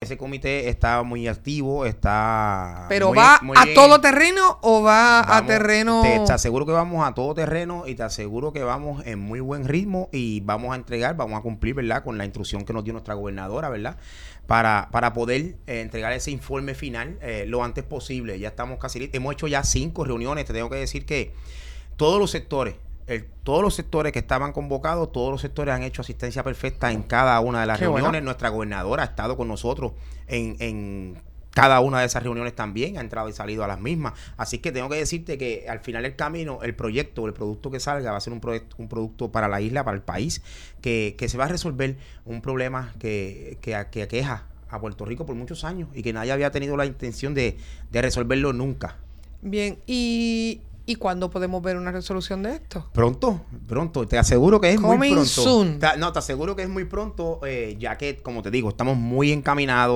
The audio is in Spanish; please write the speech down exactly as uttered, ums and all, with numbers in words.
ese comité está muy activo, está... ¿Pero muy, va muy a bien. todo terreno o va Vamos, a terreno...? Te, te aseguro que vamos a todo terreno y te aseguro que vamos en muy buen ritmo y vamos a entregar, vamos a cumplir, ¿verdad? Con la instrucción que nos dio nuestra gobernadora, ¿verdad? Para, para poder eh, entregar ese informe final eh, lo antes posible. Ya estamos casi listos. Hemos hecho ya cinco reuniones. Te tengo que decir que todos los sectores, el, todos los sectores que estaban convocados, todos los sectores han hecho asistencia perfecta en cada una de las Qué reuniones. bueno. Nuestra gobernadora ha estado con nosotros en, en cada una de esas reuniones también, ha entrado y salido a las mismas. Así que tengo que decirte que al final del camino, el proyecto, el producto que salga va a ser un, proyecto, un producto para la isla, para el país, que, que se va a resolver un problema que, que, que aqueja a Puerto Rico por muchos años y que nadie había tenido la intención de, de resolverlo nunca. Bien, ¿y, ¿y cuándo podemos ver una resolución de esto? Pronto, pronto, te aseguro que es Coming muy pronto. soon. Te, no, te aseguro que es muy pronto, eh, ya que, como te digo, estamos muy encaminados.